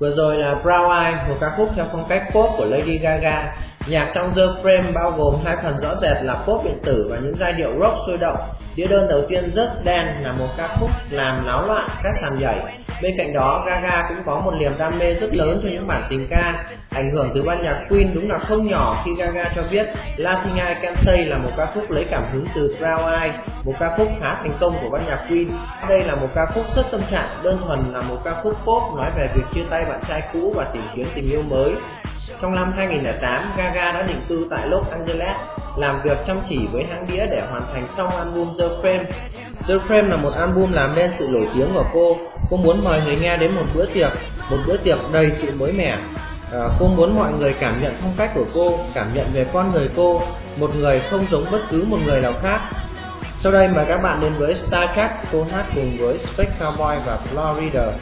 Vừa rồi là Brown Eyes, một ca khúc theo phong cách pop của Lady Gaga. Nhạc trong The Frame bao gồm hai phần rõ rệt là pop điện tử và những giai điệu rock sôi động. Đĩa đơn đầu tiên Just Dance là một ca khúc làm náo loạn các sàn nhảy. Bên cạnh đó, Gaga cũng có một niềm đam mê rất lớn cho những bản tình ca. Ảnh hưởng từ ban nhạc Queen đúng là không nhỏ khi Gaga cho biết Nothing I Can Say là một ca khúc lấy cảm hứng từ Brown Eyes, một ca khúc khá thành công của ban nhạc Queen. Đây là một ca khúc rất tâm trạng, đơn thuần là một ca khúc pop nói về việc chia tay bạn trai cũ và tìm kiếm tình yêu mới. Trong năm 2008, Gaga đã định cư tại Los Angeles, làm việc chăm chỉ với hãng đĩa để hoàn thành xong album The Frame. The Frame là một album làm nên sự nổi tiếng của cô. Cô muốn mời người nghe đến một bữa tiệc đầy sự mới mẻ. Cô muốn mọi người cảm nhận phong cách của cô, cảm nhận về con người cô, một người không giống bất cứ một người nào khác. Sau đây mời các bạn đến với Star Trek, cô hát cùng với Space Cowboy và Florida.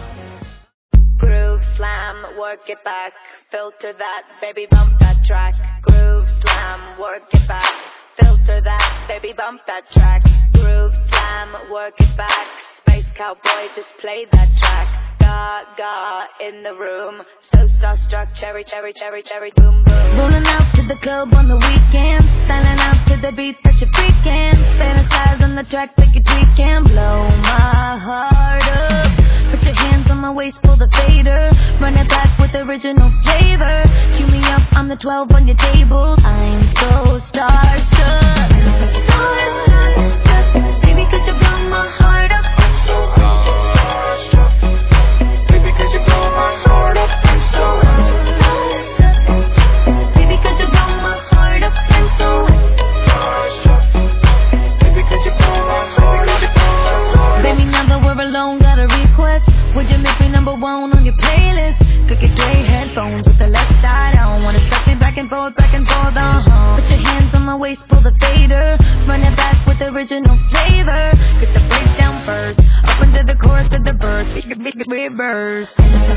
Groove slam, work it back, filter that, baby bump that track. Groove slam, work it back, filter that, baby bump that track. Groove slam, work it back, Space Cowboy just play that track. Gaga in the room, so starstruck, cherry, cherry, cherry, cherry, boom, boom. Rolling out to the club on the weekend, styling out to the beat that you're freaking. Fantasize on the track like you're tweaking, blow my heart up. Put your hands on my waist, pull the fader. Run it back with original flavor. Cue me up, I'm the 12 on your table. I'm so starstruck. Starstruck, baby, could you blow my heart up? I'm so starstruck. Baby, could you blow my heart up? I'm so starstruck. Baby, could you blow my heart up? I'm so starstruck. Baby, could you blow my heart up? Baby, now that we're alone, got a request. Would you make me number one on your playlist? Could get great headphones with the left side on. Wanna suck me back and forth, Put your hands on my waist, pull the fader. Run it back with original flavor. Get the breakdown first, up into the chorus of the verse. Big reverse.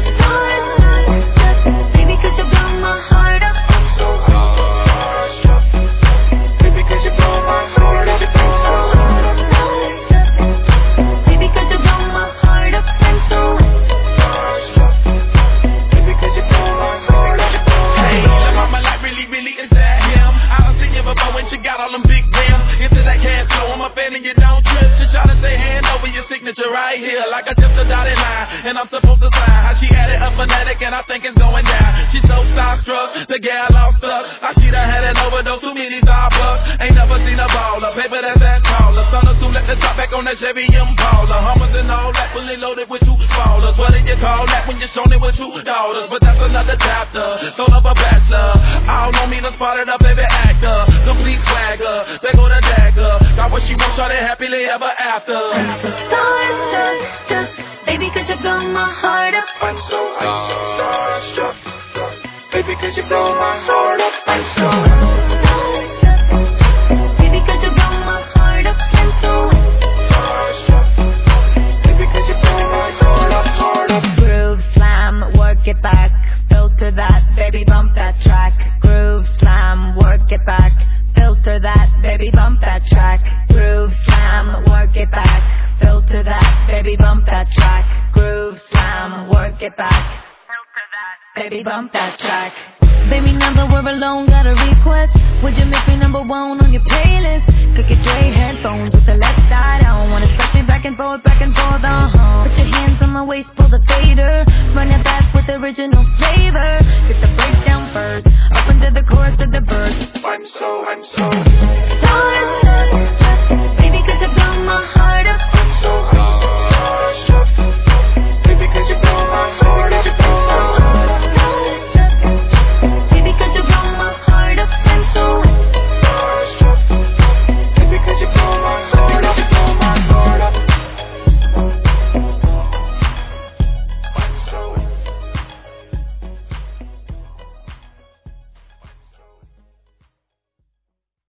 Baby, could you blow my heart up? I'm so starstruck. Baby, could you blow my heart up? I'm so starstruck. Baby, could you blow my heart up? I'm so starstruck. Baby, could you blow my heart up? Hey, la mama like really is that him? I done seen you before when she got all them big rims. Into that cash flow, I'm a fan and you don't trip. She try to say hand over your signature right here, like I just a dotted line, and I'm supposed to sign. How she added a phonetic and I think it's going down. She so starstruck, the gal all stuck. How she done had an overdose, too many Starbucks. Ain't never seen a baller, paper that's that taller. Son or two, let the top back on that Chevy Impala. Hummers and all that, fully loaded with two ballers. What do you call that when you're shown it with two daughters? But that's another chapter, thrown up a bachelor. All on me, done spotted a baby actor. Complete swagger, they go to dagger. Got what she wants, shot it happily ever after. I'm so starstruck, baby, could you blow my heart up? I'm so starstruck. Baby, could you blow my heart up? I'm so starstruck. Baby, could you blow my heart up? I'm so starstruck. Baby, could you blow my heart up? Groove slam, work it back, filter that, baby bump that track. Groove slam, work it back, filter that, baby bump that track. Groove slam, work it back, filter that, baby bump that track. Groove slam, work it back, filter that, baby bump that track. Baby, now that we're alone, got a request. Would you make me number one on your playlist? Could get Dre headphones with the left side on. Wanna suck me back and forth, Put your hands on my waist, pull the fader. Run it back with original flavor. Get the breakdown first, up into the chorus of the verse. I'm so starstruck.